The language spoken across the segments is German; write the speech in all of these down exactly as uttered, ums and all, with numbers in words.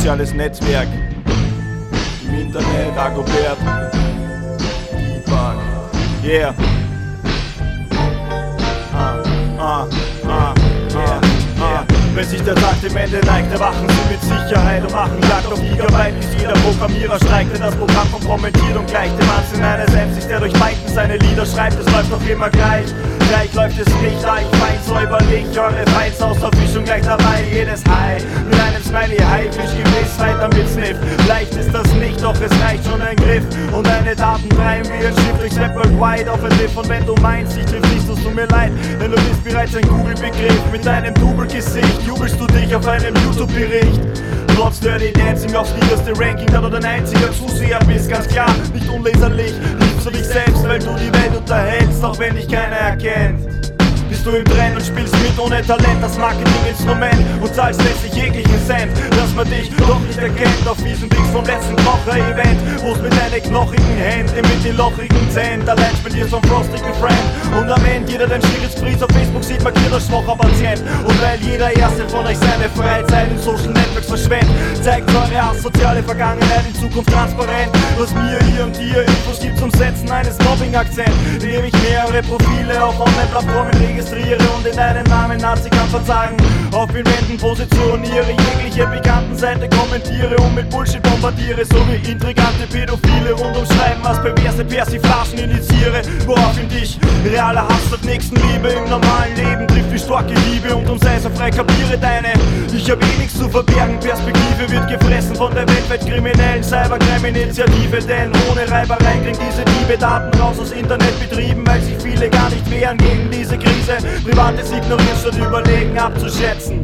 soziales Netzwerk. Im Internet, Agobert, Deepak, yeah. Ah, ah, ah, yeah, yeah. Wenn sich der Tag dem Ende neigt, erwachen sie mit Sicherheit und machen Jagd auf Gigabyte, bis jeder Programmierer streikt, denn das Programm kommentiert und gleicht dem Wahnsinn eines M Cs, der durch Biden seine Lieder schreibt, es läuft doch immer gleich. Gleich läuft es nicht, da ich fein säuberlich, eure Feinds aus der Fischung gleich dabei, jedes High mit einem Smiley Haifisch gewiss weiter mit Sniff. Leicht ist das nicht, doch es reicht schon ein Griff und deine Daten treiben wie ein Schiff durchs Rap Worldwide auf ein Riff. Und wenn du meinst, ich triff nicht, tut mir leid, denn du bist bereits ein Google-Begriff. Mit deinem Double-Gesicht jubelst du dich auf einem YouTube-Bericht. Trotz Dirty Dancing aufs niederste Ranking, da du dein einziger Zuseher bist, ganz klar, nicht unleserlich. Liebst du dich selbst, weil du die Welt unterhältst, auch wenn dich keiner erkennt. Bist du im Trend und spielst mit ohne Talent das Marketinginstrument und zahlst letztlich jeglichen Cent, dass man dich doch nicht erkennt auf diesen Dings vom letzten Kocher-Event, wo's mit deinen knochigen Händen mit den lochigen Zähnen allein spendierst vom frostigen Friend und am Ende jeder dein Schwierigkeitspreis auf Facebook sieht, markiert als schwacher Patient. Und weil jeder erste von euch seine Freizeit in Social Networks verschwendet, zeigt eure asoziale Vergangenheit in Zukunft transparent, was mir hier und hier Infos gibt zum Setzen eines Mobbing-Akzents, indem ich mehrere Profile auf Online-Plattformen registriere und in deinem Namen Nazi-Kampf verzagen. Auf Inwenden positioniere, jegliche Bekanntenseite kommentiere und mit Bullshit bombardiere, so wie intrigante Pädophile rundum schreiben, was perverse Persiflagen initiiere, woraufhin dich realer Hass statt Nächstenliebe im normalen Leben trifft wie starke Liebe und um sei so frei kapiere deine, ich hab eh nichts zu verbergen, Perspektive wird gefressen von der weltweit kriminellen Cybercrime-Initiative, denn ohne Reiberei kriegen diese Diebe Daten raus aus Internetbetrieben, weil sich viele gar nicht wehren gegen diese Krise. Privates ignorieren statt überlegen abzuschätzen.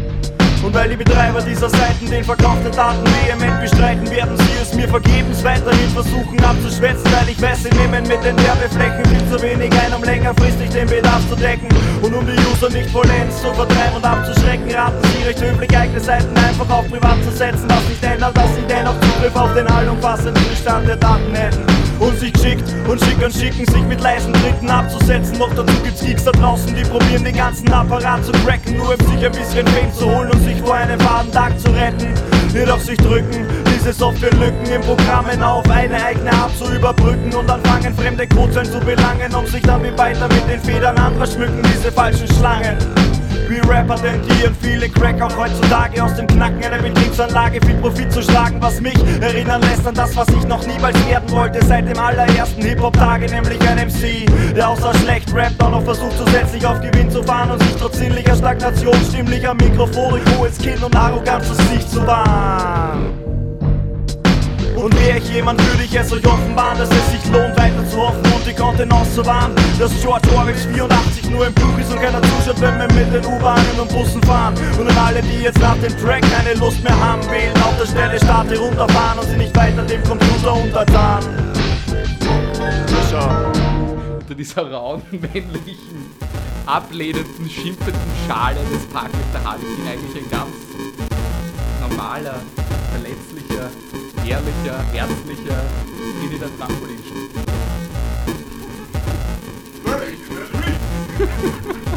Und weil die Betreiber dieser Seiten den Verkauf der Daten vehement bestreiten, werden sie es mir vergebens weiterhin versuchen abzuschwätzen, weil ich weiß, sie nehmen mit den Werbeflächen viel zu wenig ein, um längerfristig den Bedarf zu decken. Und um die User nicht vollends zu vertreiben und abzuschrecken, raten sie recht höflich eigene Seiten einfach auf privat zu setzen, was nicht ändert, dass sie dennoch Zugriff auf den allumfassenden Bestand der Daten hätten. Und sich geschickt und schick und schicken, sich mit leisen Tritten abzusetzen. Noch dazu gibt's Geeks da draußen, die probieren den ganzen Apparat zu cracken, nur um sich ein bisschen Fame zu holen und sich vor einem faden Tag zu retten. Wird auf sich drücken, diese Softwarelücken in Programmen auf eine eigene Art zu überbrücken und anfangen fremde Codezeilen zu belangen, um sich dann wie weiter mit den Federn anderer schmücken, diese falschen Schlangen. Wie Rapper tendieren viele Crack auch heutzutage aus dem Knacken einer Betriebsanlage viel Profit zu schlagen, was mich erinnern lässt an das, was ich noch niemals werden wollte seit dem allerersten Hip-Hop-Tage, nämlich ein M C, der außer schlecht rappt auch noch versucht zusätzlich auf Gewinn zu fahren und sich trotz sinnlicher Stagnation stimmlich am Mikrofon durch hohes Kinn und Arroganz das Gesicht zu wahren. Und wäre ich jemand, würde ich es euch offenbaren, dass es sich lohnt, weiter zu hoffen und die Kontenance zu wahren. Dass George Orwell vierundachtzig nur im Buch ist und keiner zuschaut, wenn wir mit den U-Bahnen und Bussen fahren. Und an alle, die jetzt nach dem Track keine Lust mehr haben, wählen auf der Stelle Start herunterfahren und sie nicht weiter dem Computer untertan. Schau. Unter dieser rauen, männlichen, ablehnenden, schimpfenden Schale des Parkmeter habe ich eigentlich ein ganz normaler, verletzlicher, ehrlicher, herzlicher Trinidad Trampolin steht.